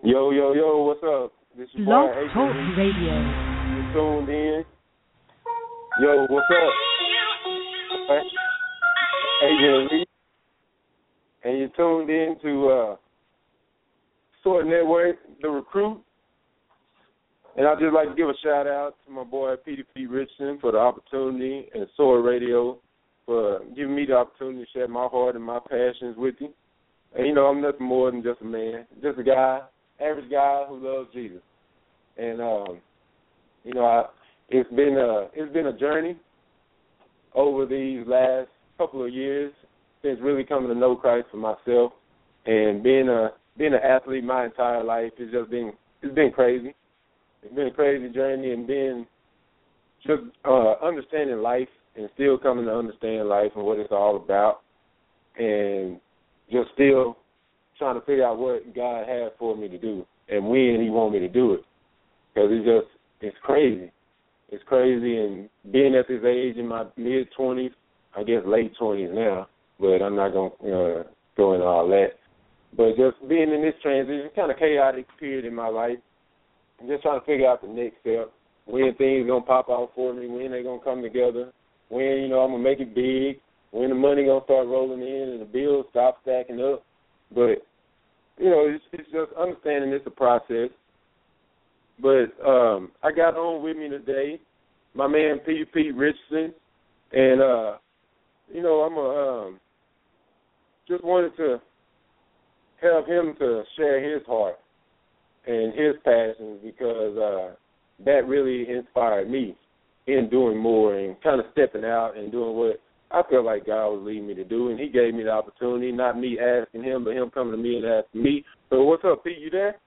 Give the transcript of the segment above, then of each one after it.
Yo, yo, yo, what's up? This is Blog boy Talk AJ. Radio. You tuned in. Yo, what's up? AJ Lee. And you tuned in to Sword Network, The Recruit. And I'd just like to give a shout out to my boy PDP Richardson for the opportunity and Sword Radio for giving me the opportunity to share my heart and my passions with you. And, you know, I'm nothing more than just a man, just a guy, average guy who loves Jesus. And, you know, it's been a journey over these last couple of years since really coming to know Christ for myself. And being an athlete my entire life, it's been crazy. It's been a crazy journey, and being just understanding life and still coming to understand life and what it's all about, and just still trying to figure out what God has for me to do and when He wants me to do it. Because it's crazy. It's crazy, and being at this age in my mid-20s, I guess late 20s now, but I'm not going to go into all that. But just being in this transition, kind of chaotic period in my life, I'm just trying to figure out the next step, when things going to pop out for me, when they going to come together, when, you know, I'm going to make it big, when the money going to start rolling in and the bills stop stacking up. But, you know, it's just understanding it's a process. But I got on with me today, my man P.P. Richardson, and, you know, I'm just wanted to have him to share his heart and his passions, because that really inspired me in doing more and kind of stepping out and doing what I felt like God was leading me to do. And He gave me the opportunity, not me asking Him, but Him coming to me and asking me. So what's up, Pete? You there?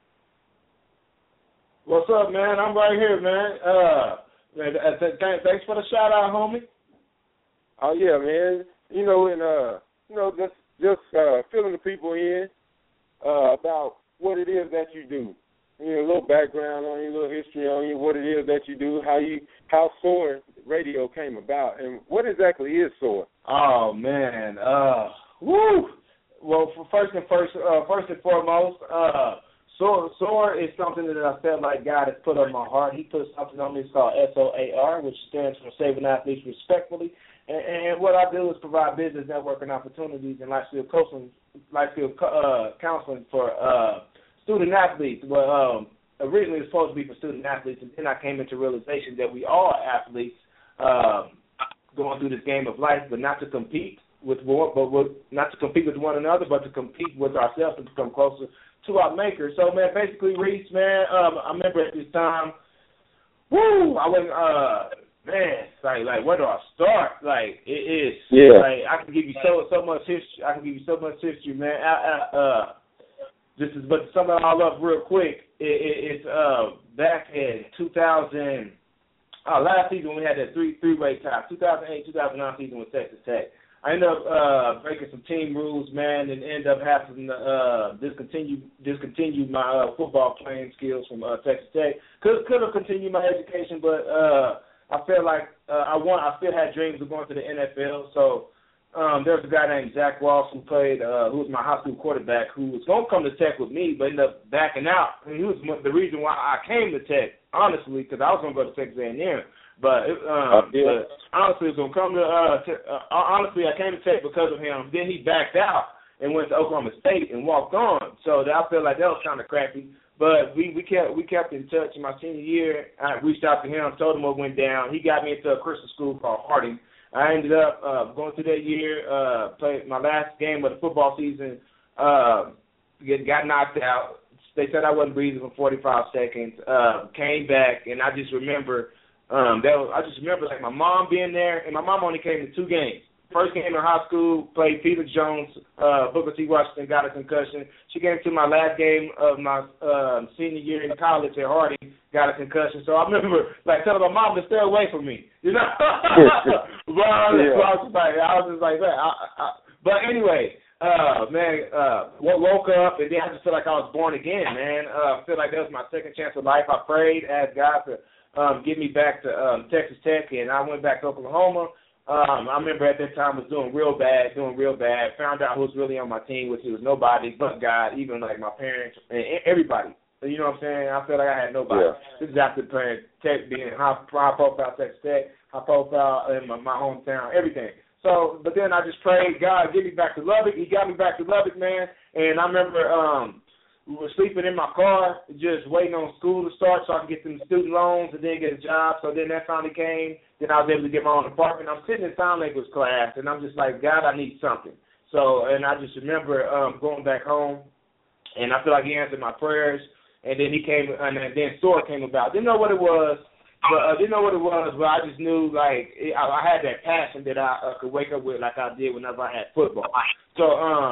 What's up, man? I'm right here, man. Thanks for the shout out, homie. Oh yeah, man. You know, and you know, just filling the people in about what it is that you do. You know, a little background on you, a little history on you, what it is that you do, how Sword Radio came about, and what exactly is Sword? Oh man, woo! Well, first and foremost, Sword is something that I felt like God has put on my heart. He put something on me. It's called SOAR, which stands for Saving Athletes Respectfully. And what I do is provide business networking opportunities and life skill counseling for student athletes. Well, originally it was supposed to be for student athletes, and then I came into realization that we all are athletes going through this game of life, but not to compete with one, not to compete with one another, but to compete with ourselves to become closer to our Maker. So, man, basically, Reese, man, I remember at this time, I wasn't, man, like where do I start? Like, it is, like, I can give you so much history. Man. But to sum it all up real quick, it's back in 2000. Last season we had that three-way tie. 2008-2009 season with Texas Tech. I ended up breaking some team rules, man, and ended up having to discontinue my football playing skills from Texas Tech. Could have continued my education, but I felt like I still had dreams of going to the NFL. So there was a guy named Zach Ross who was my high school quarterback, who was going to come to Tech with me, but ended up backing out. And he was the reason why I came to Tech, honestly, because I was going to go to Texas A&M. But honestly, it was going to come to honestly, I came to Tech because of him. Then he backed out and went to Oklahoma State and walked on. So I feel like that was kind of crappy. But we kept in touch. In my senior year, I reached out to him, told him what went down. He got me into a Christian school called Harding. I ended up going through that year, played my last game of the football season, got knocked out. They said I wasn't breathing for 45 seconds. Came back, and I just remember like my mom being there, and my mom only came to 2 games. First game in high school, played Felix Jones, Booker T. Washington, got a concussion. She came to my last game of my senior year in college at Harding, got a concussion. So I remember like telling my mom to stay away from me, you know. But I was just like that. But anyway, woke up, and then I just feel like I was born again, man. I feel like that was my second chance of life. I prayed, asked God to get me back to Texas Tech, and I went back to Oklahoma. I remember at that time was doing real bad. Found out who was really on my team, which was nobody but God, even like my parents and everybody. You know what I'm saying? I felt like I had nobody. Yeah. This is after playing Tech, being high profile Texas Tech, high profile in my hometown, everything. So, but then I just prayed, God, get me back to Lubbock. He got me back to Lubbock, man. And I remember we were sleeping in my car, just waiting on school to start so I could get some student loans and then get a job. So then that finally came. Then I was able to get my own apartment. I'm sitting in sign language class, and I'm just like, God, I need something. So, and I just remember going back home, and I feel like he answered my prayers. And then he came, and then SOAR came about. Didn't know what it was. But I just knew, like, I had that passion that I could wake up with like I did whenever I had football. So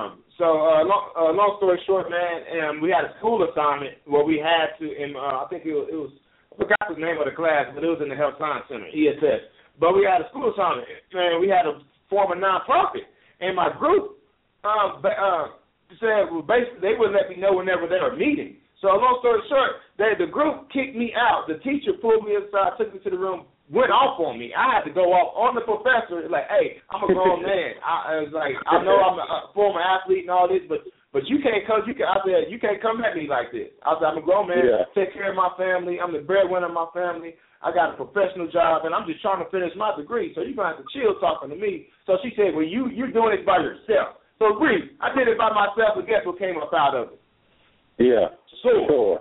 long story short, man, we had a school assignment where we had to, I think it was, I forgot the name of the class, but it was in the Health Science Center, ESS. But we had a school assignment, and we had to form a nonprofit. And my group said, well, basically, they would let me know whenever they were meeting. So long story short, the group kicked me out. The teacher pulled me aside, took me to the room, went off on me. I had to go off on the professor, like, hey, I'm a grown man. I was like, I know I'm a former athlete and all this, but you can't come. I said, you can't come at me like this. I said, I'm a grown man. Yeah. Take care of my family. I'm the breadwinner of my family. I got a professional job, and I'm just trying to finish my degree. So you're gonna have to chill talking to me. So she said, well, you're doing it by yourself. So agree. I did it by myself, and guess what came up out of it? Yeah. SOAR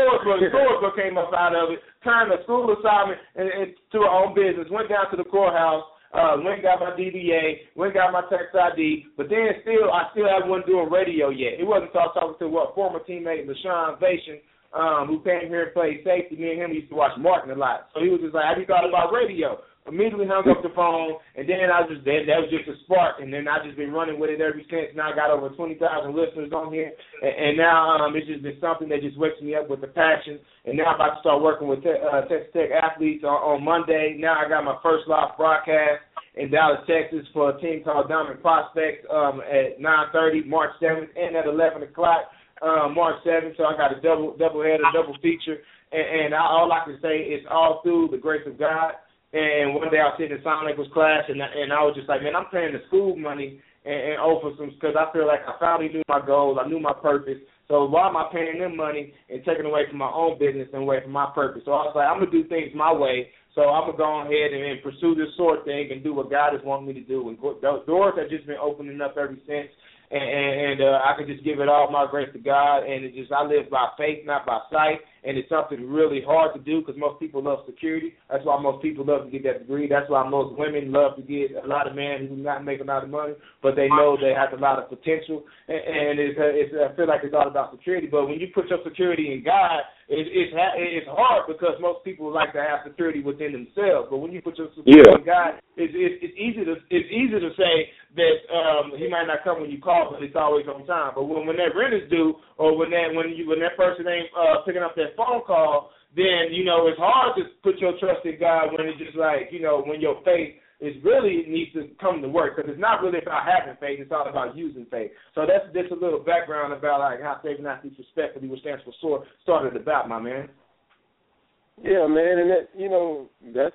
came up out of it, turned a school assignment into our own business, went down to the courthouse, went and got my DBA, went and got my tax ID, but then I still wasn't doing radio yet. It wasn't until I talking to former teammate LaShawn Vation, who came here and played safety. Me and him used to watch Martin a lot. So he was just like, have you thought about radio? Immediately hung up the phone, and then that was just a spark, and then I've just been running with it ever since. Now I got over 20,000 listeners on here, and now it's just been something that just wakes me up with the passion. And now I'm about to start working with Texas Tech athletes on Monday. Now I got my first live broadcast in Dallas, Texas for a team called Diamond Prospects at 9:30 March 7th, and at 11 o'clock March 7th. So I got a double header, double feature, and all I can say is all through the grace of God. And one day I was sitting in sign language class, and I was just like, man, I'm paying the school money and over some, because I feel like I finally knew my goals, I knew my purpose. So why am I paying them money and taking away from my own business and away from my purpose? So I was like, I'm going to do things my way. So I'm going to go ahead and pursue this SOAR thing and do what God has wanted me to do. And doors have just been opening up ever since. And I can just give it all my grace to God, and I live by faith, not by sight, and it's something really hard to do because most people love security. That's why most people love to get that degree. That's why most women love to get a lot of men who do not make a lot of money, but they know they have a lot of potential, and I feel like it's all about security. But when you put your security in God, it's hard because most people like to have security within themselves. But when you put your security in God, it's easy to say that he might not come when you call, but it's always on time. But when that rent is due, or when that person ain't picking up that phone call, then it's hard to put your trust in God when it's just like when your faith is really needs to come to work, because it's not really about having faith; it's all about using faith. So that's just a little background about like how Saving Athletes Respectfully, which stands for SOAR, started about, my man. Yeah, man, and that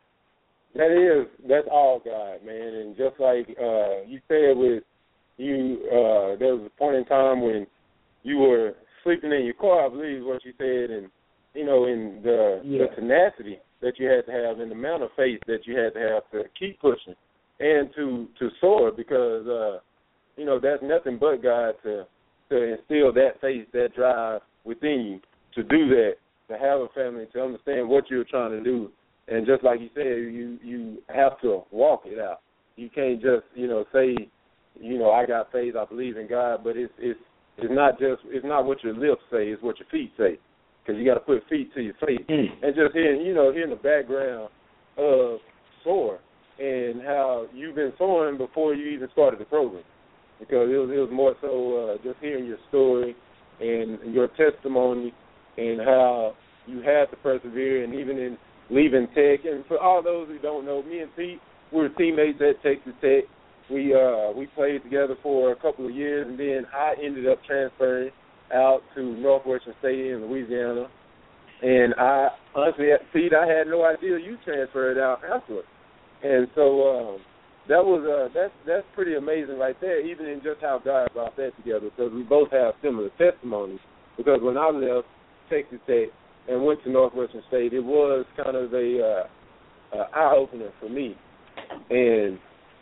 that's all God, man. And just like you said with you, there was a point in time when you were sleeping in your car, I believe is what you said, and in the tenacity that you had to have and the amount of faith that you had to have to keep pushing and to soar, because that's nothing but God to instill that faith, that drive within you to do that, to have a family, to understand what you're trying to do. And just like you said, you have to walk it out. You can't just say, I got faith, I believe in God, but it's not what your lips say, it's what your feet say, because you got to put feet to your faith. And just hearing the background of SOAR and how you've been soaring before you even started the program, because it was more so just hearing your story and your testimony and how you had to persevere, and even in leaving Tech. And for all those who don't know, me and Pete, we were teammates at Texas Tech. We played together for a couple of years, and then I ended up transferring out to Northwestern State in Louisiana. And I honestly, Pete, I had no idea you transferred out afterwards. And so that's pretty amazing right there, even in just how God brought that together, because we both have similar testimonies. Because when I left, Texas Tech and went to Northwestern State, it was kind of a eye-opener for me. And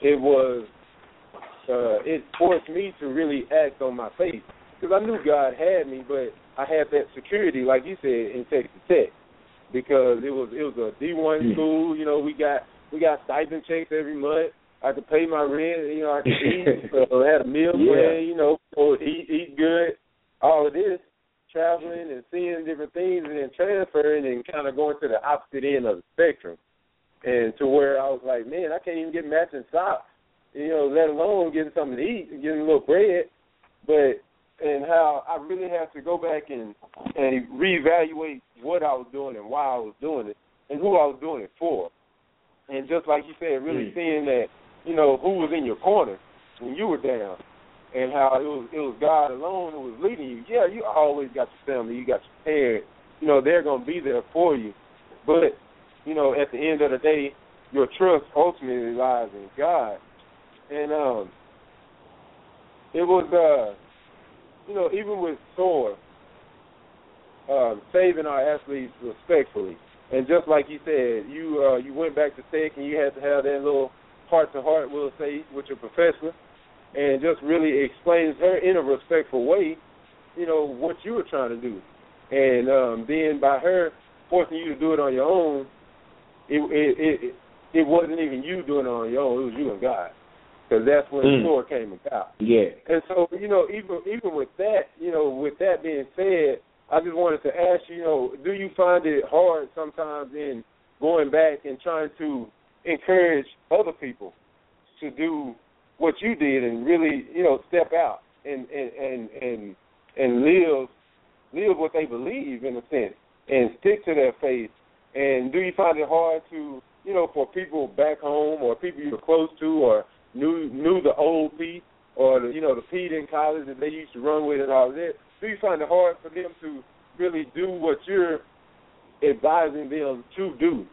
it forced me to really act on my faith, because I knew God had me, but I had that security, like you said, in Texas Tech, because it was a D1 school. You know, we got stipend checks every month. I could pay my rent. You know, I could eat. Had a meal plan. You know, eat good. All of this, traveling and seeing different things, and then transferring and kind of going to the opposite end of the spectrum, and to where I was like, man, I can't even get matching socks. You know, let alone getting something to eat and getting a little bread. And how I really have to go back and reevaluate what I was doing and why I was doing it and who I was doing it for. And just like you said, really seeing that, you know, who was in your corner when you were down, and how it was God alone who was leading you. Yeah, you always got your family, you got your parents. You know, they're going to be there for you. But, you know, at the end of the day, your trust ultimately lies in God. And it was, you know, even with SOAR, saving our athletes respectfully. And just like you said, you went back to Tech and you had to have that little heart-to-heart, we'll say, with your professor, and just really explain to her in a respectful way, you know, what you were trying to do. And then by her forcing you to do it on your own, it wasn't even you doing it on your own, it was you and God. Because that's when the SOAR came about. Yeah. And so, you know, even with that, you know, with that being said, I just wanted to ask you, you know, do you find it hard sometimes in going back and trying to encourage other people to do what you did and really, you know, step out and live what they believe, in a sense, and stick to their faith? And do you find it hard to, you know, for people back home or people you're close to or knew the old Pete or the, you know, the Pete in college that they used to run with and all that? Do you find it hard for them to really do what you're advising them to do?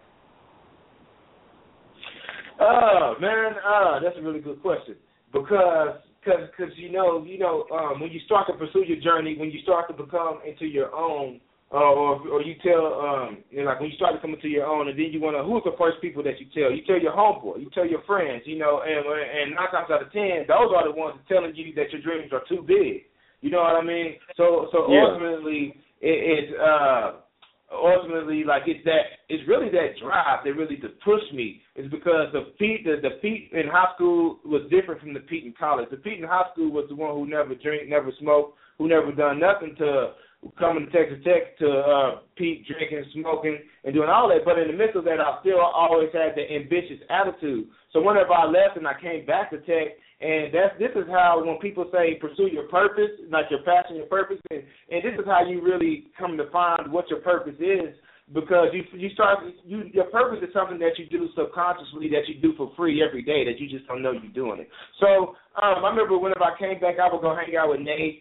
Man, that's a really good question, because you know when you start to pursue your journey, when you start to become into your own, or you tell, you know, like when you start to come into your own, and then you want to, who's the first people that you tell? You tell your homeboy, you tell your friends, you know, and 9 times out of 10, those are the ones telling you that your dreams are too big. You know what I mean? So ultimately, ultimately, like it's really that drive that really to push me. It's because the Pete in high school was different from the Pete in college. The Pete in high school was the one who never drank, never smoked, who never done nothing to coming to Texas Tech to Pete drinking, smoking, and doing all that. But in the midst of that, I still always had the ambitious attitude. So whenever I left and I came back to Tech, and this is how, when people say pursue your purpose, like your passion, your purpose, and this is how you really come to find what your purpose is, because your purpose is something that you do subconsciously, that you do for free every day, that you just don't know you're doing it. So I remember whenever I came back, I would go hang out with Nate,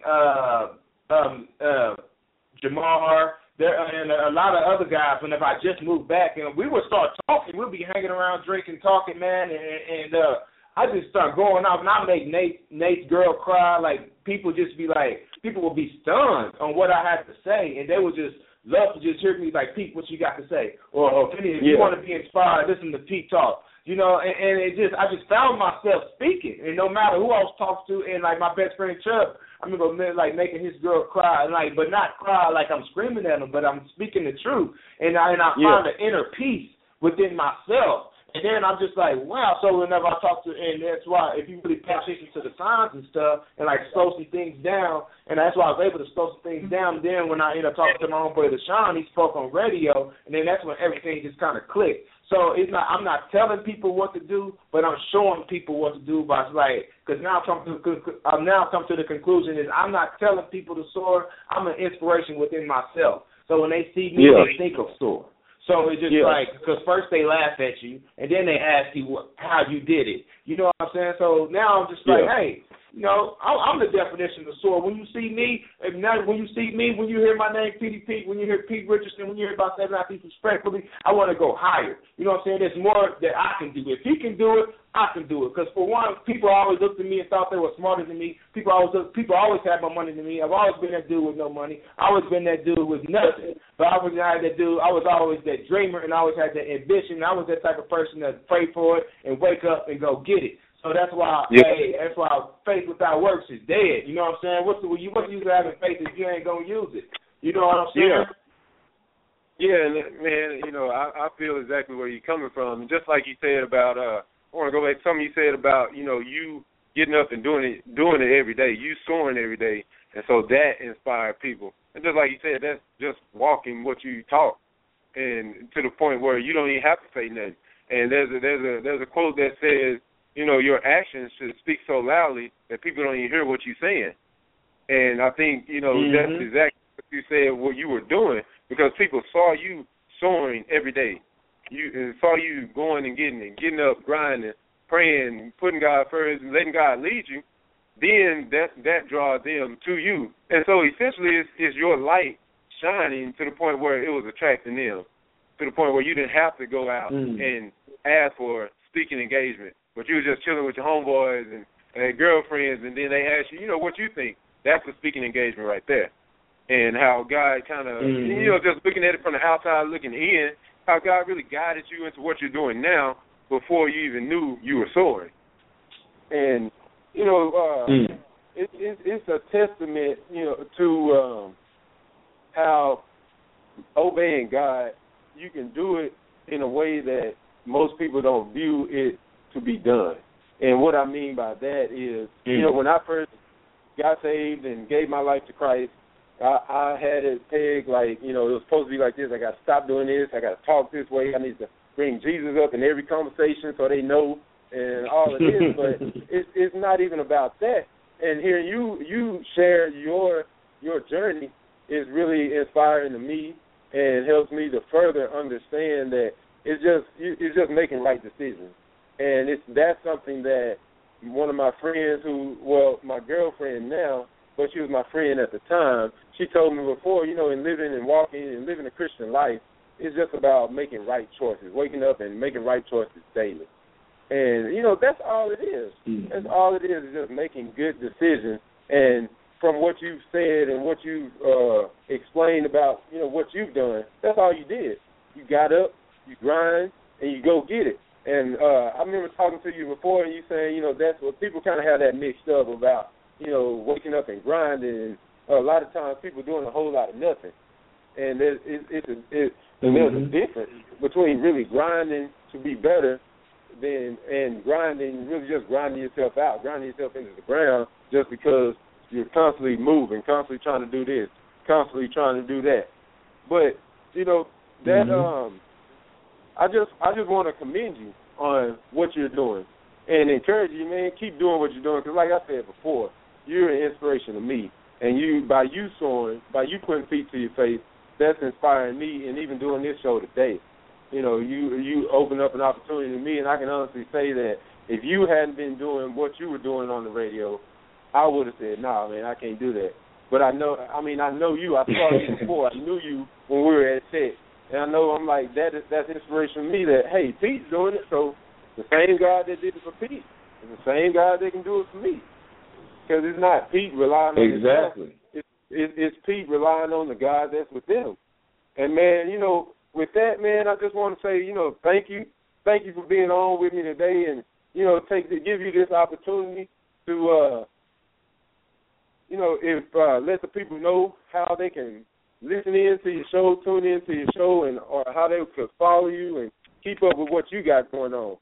Jamar, and a lot of other guys. Whenever I just moved back, and we would start talking, we'd be hanging around, drinking, talking, man, and I just start going off, and I make Nate's girl cry. Like, people would be stunned on what I had to say, and they would just love to just hear me like, Pete, what you got to say? Or Penny, if you want to be inspired, listen to Pete talk. You know, and I just found myself speaking, and no matter who I was talking to, and like my best friend Chuck, I remember like making his girl cry, like, but not cry like I'm screaming at him, but I'm speaking the truth, and I found an inner peace within myself. And then I'm just like, wow. So whenever I talk to, and that's why if you really pay attention to the signs and stuff, and like slow some things down, and that's why I was able to slow some things down. And then when I ended up talking to my own boy LaShawn, he spoke on radio, and then that's when everything just kind of clicked. So I'm not telling people what to do, but I'm showing people what to do by, like, because I've now come to the conclusion is I'm not telling people to soar. I'm an inspiration within myself. So when they see me, they think of soar. So it's just like, because first they laugh at you, and then they ask you how you did it. You know what I'm saying? So now I'm just like, hey, I'm the definition of soar. When you see me, when you hear my name, PDP, when you hear Pete Richardson, when you hear about 79 people respectfully, I want to go higher. You know what I'm saying? There's more that I can do. If he can do it, I can do it. Because for one, people always looked at me and thought they were smarter than me. People always had more money than me. I've always been that dude with no money. I always been that dude with nothing. But I was not that dude. I was always that dreamer, and I always had that ambition. I was that type of person that pray for it and wake up and go get it. So that's why faith without works is dead. You know what I'm saying? What's the use of having faith if you ain't gonna use it? You know what I'm saying? Yeah, and man, I feel exactly where you're coming from. Just like you said about, I want to go back to something you said about, you getting up and doing it every day, you soaring every day, and so that inspired people. And just like you said, that's just walking what you taught, and to the point where you don't even have to say nothing. And there's a quote that says, your actions should speak so loudly that people don't even hear what you're saying. And I think, that's exactly what you said, what you were doing, because people saw you soaring every day. You saw you going and getting up, grinding, praying, putting God first, and letting God lead you. Then that draws them to you. And so essentially it's your light shining to the point where it was attracting them, to the point where you didn't have to go out and ask for speaking engagement. But you were just chilling with your homeboys and girlfriends, and then they ask you, what you think. That's the speaking engagement right there. And how God kind of, just looking at it from the outside, looking in, how God really guided you into what you're doing now before you even knew you were soaring. And, it's a testament, to how obeying God, you can do it in a way that most people don't view it to be done. And what I mean by that is, when I first got saved and gave my life to Christ, I had it pegged like, it was supposed to be like this. I got to stop doing this. I got to talk this way. I need to bring Jesus up in every conversation so they know and all of this. But it's not even about that. And hearing you share your journey is really inspiring to me and helps me to further understand that it's just making right decisions. And that's something that one of my friends my girlfriend now, but she was my friend at the time, she told me before, in living and walking and living a Christian life, it's just about making right choices, waking up and making right choices daily. And, that's all it is. That's all it is just making good decisions. And from what you've said and what you've explained about, what you've done, that's all you did. You got up, you grind, and you go get it. And I remember talking to you before, and you saying, that's what people kind of have that mixed up about, waking up and grinding. And a lot of times people doing a whole lot of nothing. And there's a difference between really grinding to be better and grinding, really just grinding yourself out, grinding yourself into the ground just because you're constantly moving, constantly trying to do this, constantly trying to do that. But, I just want to commend you on what you're doing and encourage you, man, keep doing what you're doing. Because like I said before, you're an inspiration to me. And by you soaring, by you putting feet to your face, that's inspiring me. And even doing this show today, you open up an opportunity to me. And I can honestly say that if you hadn't been doing what you were doing on the radio, I would have said, nah, man, I can't do that. But I know you. I saw you before. I knew you when we were at Tech. And I know I'm like, that's inspiration to me that, hey, Pete's doing it, so the same God that did it for Pete is the same God that can do it for me. Because it's not Pete relying on himself. It's Pete relying on the God that's with them. And, man, with that, man, I just want to say, thank you. Thank you for being on with me today and, give you this opportunity to, let the people know how they can listen in to your show, tune in to your show, or how they could follow you and keep up with what you got going on.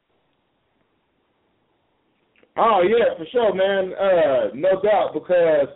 Oh, yeah, for sure, man. No doubt, because,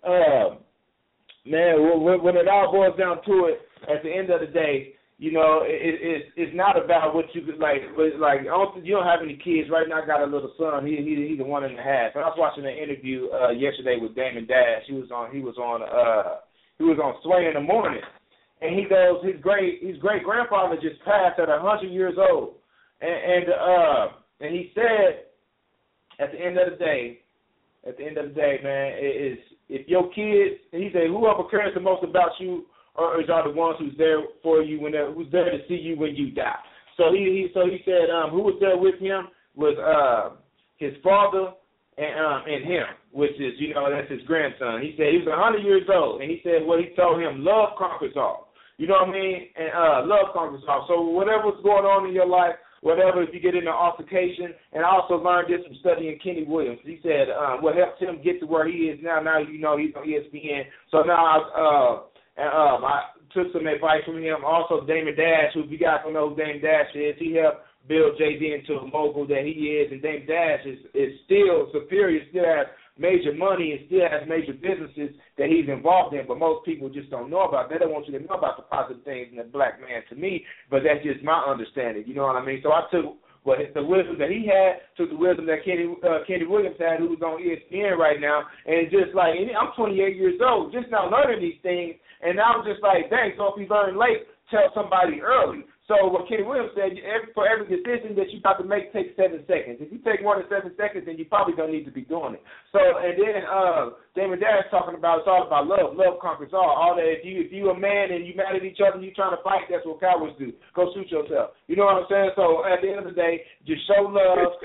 when it all boils down to it, at the end of the day, it's not about what you could, you don't have any kids. Right now I got a little son. He's 1.5. And I was watching an interview yesterday with Damon Dash. He was on Sway in the Morning, and he goes, his great grandfather just passed at 100 years old, and he said, at the end of the day, at the end of the day, man, is if your kids, and he said, whoever cares the most about you are the ones who's there for you who's there to see you when you die. So he said who was there with him was his father and him, which is, that's his grandson. He said he was 100 years old, and he said what he told him, love conquers all. You know what I mean? And love conquers all. So whatever's going on in your life, whatever, if you get in an altercation, and I also learned this from studying Kenny Williams. He said what helped him get to where he is now he's on ESPN. So now I took some advice from him. Also, Damon Dash, who, if you guys don't know who Damon Dash is, he helped build JD into a mogul that he is, and Damon Dash is still superior, still has major money, and still has major businesses that he's involved in, but most people just don't know about. They don't want you to know about the positive things in the black man, to me, but that's just my understanding, you know what I mean? So I took the wisdom that he had, took the wisdom that Kenny Williams had, who's on ESPN right now, and just like, I'm 28 years old, just now learning these things, and now I'm just like, dang, so if you learn late, tell somebody early. So what Kenny Williams said, for every decision that you got to make, take 7 seconds. If you take more than 7 seconds, then you probably don't need to be doing it. So, and then Damon Dash talking about, it's all about love. Love conquers all. All that, if you a man and you mad at each other and you trying to fight, that's what cowards do. Go shoot yourself. You know what I'm saying? So at the end of the day, just show love.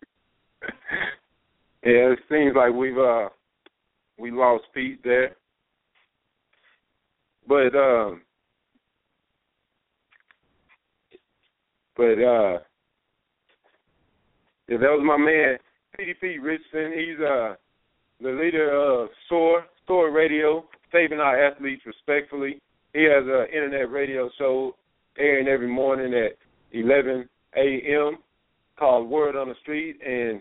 Yeah, it seems like we lost Pete there. But yeah, that was my man, PDP Richardson. He's the leader of SOAR Radio, saving our athletes respectfully. He has an internet radio show airing every morning at 11 a.m. called Word on the Street, and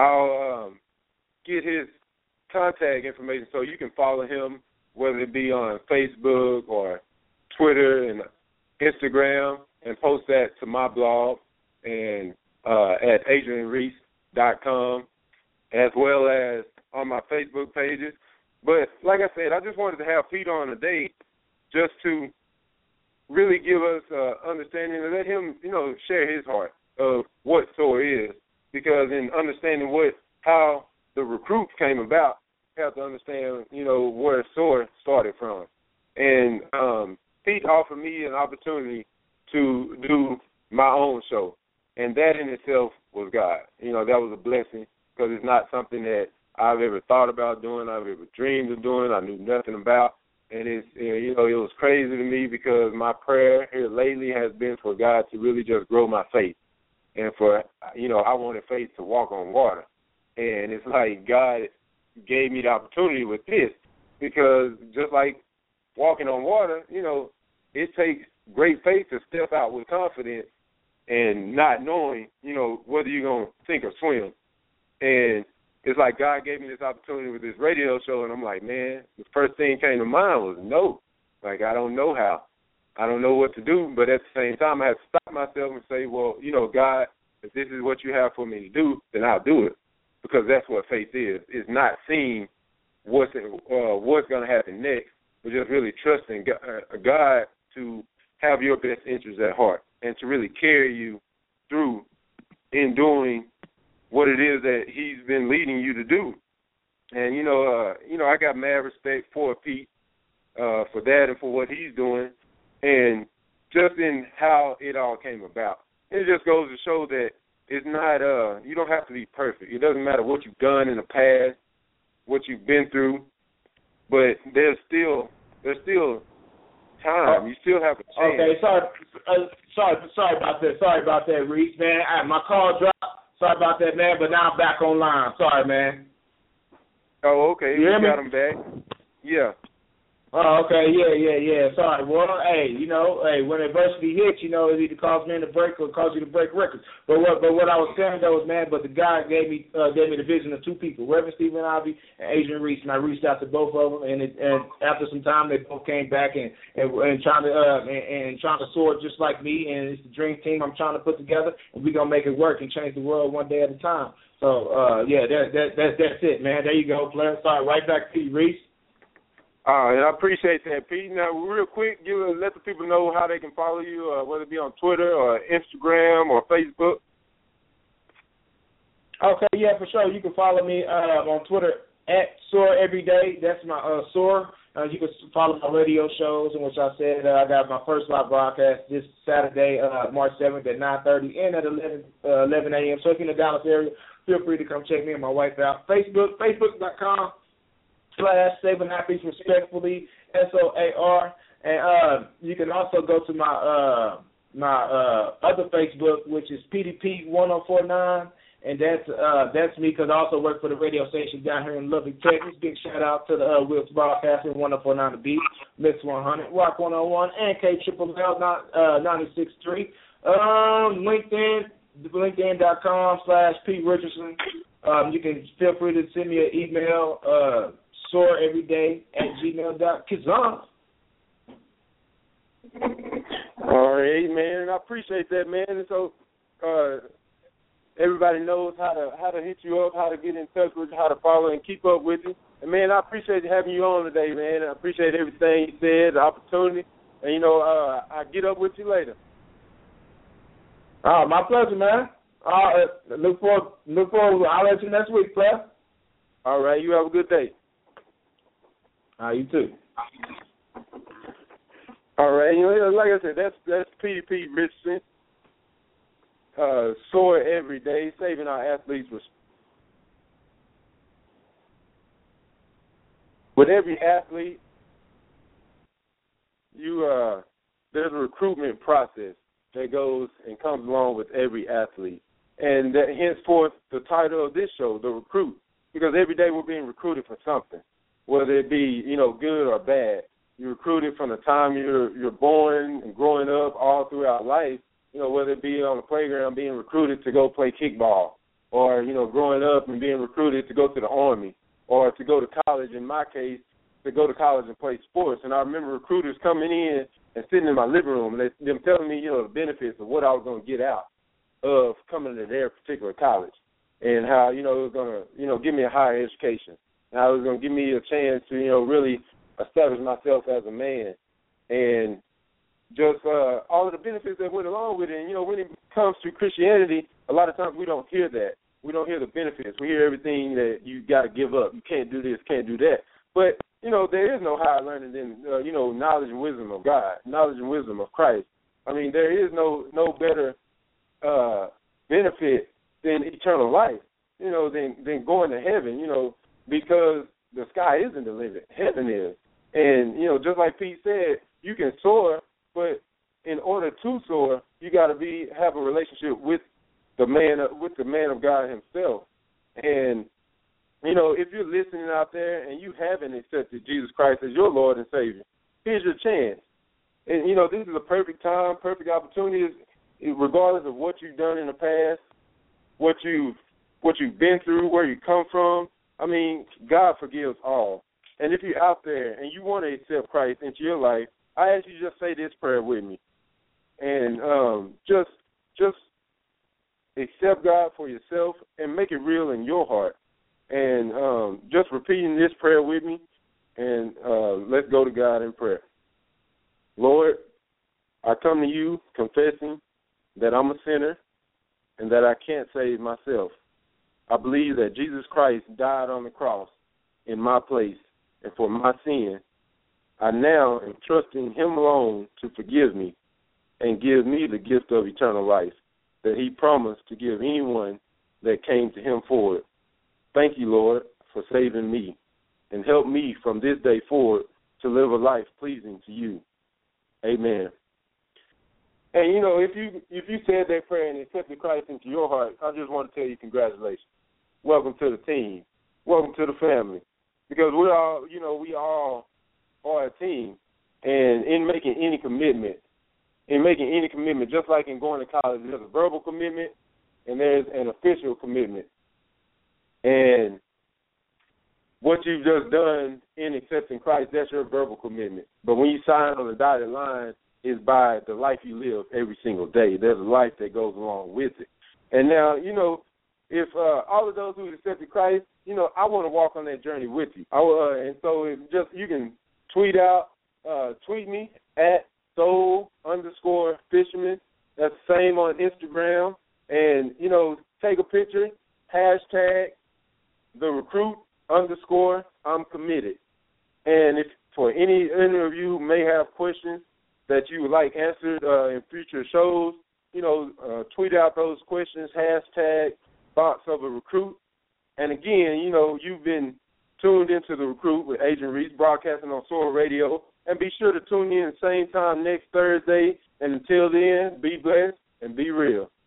I'll get his contact information so you can follow him, whether it be on Facebook or Twitter and Instagram, and post that to my blog and at adrianreese.com, as well as on my Facebook pages. But like I said, I just wanted to have Pete on today just to really give us understanding and let him, share his heart of what SOAR is, because in understanding how the recruits came about, you have to understand, where SOAR started from. And Pete offered me an opportunity to do my own show, and that in itself was God. That was a blessing, because it's not something that I've ever thought about doing, I've ever dreamed of doing, I knew nothing about, and it was crazy to me, because my prayer here lately has been for God to really just grow my faith, and for, I wanted faith to walk on water, and it's like God gave me the opportunity with this, because just like walking on water, it takes great faith to step out with confidence and not knowing, whether you're going to sink or swim. And it's like God gave me this opportunity with this radio show, and I'm like, man, the first thing came to mind was no. Like, I don't know how. I don't know what to do, but at the same time, I had to stop myself and say, well, God, if this is what you have for me to do, then I'll do it, because that's what faith is. It's not seeing what's going to happen next, but just really trusting God to have your best interests at heart and to really carry you through in doing what it is that he's been leading you to do. And, I got mad respect for Pete for that and for what he's doing, and just in how it all came about. It just goes to show that it's not, you don't have to be perfect. It doesn't matter what you've done in the past, what you've been through, but there's still time. You still have a chance. Okay, sorry about that, Reese, man. My call dropped. Sorry about that, man, but now I'm back online. Sorry, man. Oh, okay. You hear me? Got him back. Yeah. Oh, okay, yeah. Sorry. Well, when adversity hits, it either cause men to break or cause you to break records. But what I was saying though was, man, but the God gave me the vision of two people, Reverend Stephen Ivy and Adrian Reese, and I reached out to both of them, and after some time they both came back and trying to soar just like me, and it's the dream team I'm trying to put together, and we're gonna make it work and change the world one day at a time. So that's it, man. There you go, player. Sorry, right back to you, Reese. And I appreciate that, Pete. Now, real quick, let the people know how they can follow you, whether it be on Twitter or Instagram or Facebook. Okay, yeah, for sure. You can follow me on Twitter at Soar Every Day. That's my Soar. You can follow my radio shows in which I said I got my first live broadcast this Saturday, March 7th at 9:30 and at 11 a.m. So if you're in the Dallas area, feel free to come check me and my wife out. Facebook.com/Saving Athletes Respectfully, SOAR. And you can also go to my other Facebook, which is PDP1049. And that's me because I also work for the radio station down here in Lubbock, Texas. Big shout out to the Wilkes Broadcasting 1049 The Beat, Mix 100, Rock 101, and KLL 96.3. LinkedIn.com/Pete Richardson. You can feel free to send me an email, soareveryday@gmail.com. All right, man. I appreciate that, man. And so, everybody knows how to hit you up, how to get in touch with you, how to follow and keep up with you. And, man, I appreciate having you on today, man. I appreciate everything you said, the opportunity. And, I'll get up with you later. Oh, my pleasure, man. Look forward. I'll let you next week, player. All right. You have a good day. You too. All right. Like I said, that's PDP Richardson. Soar Every Day, saving our athletes. With every athlete, there's a recruitment process that goes and comes along with every athlete. And that, henceforth, the title of this show, The Recruit, because every day we're being recruited for something, whether it be, good or bad. You're recruited from the time you're born and growing up all throughout life, whether it be on the playground being recruited to go play kickball or, growing up and being recruited to go to the Army or to go to college, in my case, to go to college and play sports. And I remember recruiters coming in and sitting in my living room and them telling me, the benefits of what I was going to get out of coming to their particular college and how, it was going to, give me a higher education and how it was going to give me a chance to, really establish myself as a man and just all of the benefits that went along with it. And, when it comes to Christianity, a lot of times we don't hear that. We don't hear the benefits. We hear everything that you got to give up. You can't do this, can't do that. But, there is no higher learning than, knowledge and wisdom of God, knowledge and wisdom of Christ. I mean, there is no better benefit than eternal life, than going to heaven, because the sky isn't the limit. Heaven is. And, just like Pete said, you can soar, but in order to soar, you got to have a relationship with the man of God himself. And, if you're listening out there and you haven't accepted Jesus Christ as your Lord and Savior, here's your chance. And, this is a perfect time, perfect opportunity, regardless of what you've done in the past, what you've been through, where you come from. I mean, God forgives all. And if you're out there and you want to accept Christ into your life, I ask you to just say this prayer with me. And just accept God for yourself and make it real in your heart. And just repeating this prayer with me, and let's go to God in prayer. Lord, I come to you confessing that I'm a sinner and that I can't save myself. I believe that Jesus Christ died on the cross in my place and for my sin. I now am trusting him alone to forgive me and give me the gift of eternal life that he promised to give anyone that came to him for it. Thank you, Lord, for saving me, and help me from this day forward to live a life pleasing to you. Amen. And, if you said that prayer and accepted Christ into your heart, I just want to tell you congratulations. Welcome to the team. Welcome to the family. Because we all are a team. And in making any commitment, just like in going to college, there's a verbal commitment and there's an official commitment. And what you've just done in accepting Christ, that's your verbal commitment. But when you sign on the dotted line, is by the life you live every single day. There's a life that goes along with it. And now, if all of those who accepted Christ, I want to walk on that journey with you. And so you can tweet me at soul_fisherman. That's the same on Instagram. And, take a picture, hashtag the recruit, I'm committed. And if for any interview who may have questions that you would like answered in future shows, tweet out those questions, hashtag Box of a Recruit. And again, you've been tuned into The Recruit with Agent Reese, broadcasting on Soul Radio. And be sure to tune in same time next Thursday. And until then, be blessed and be real.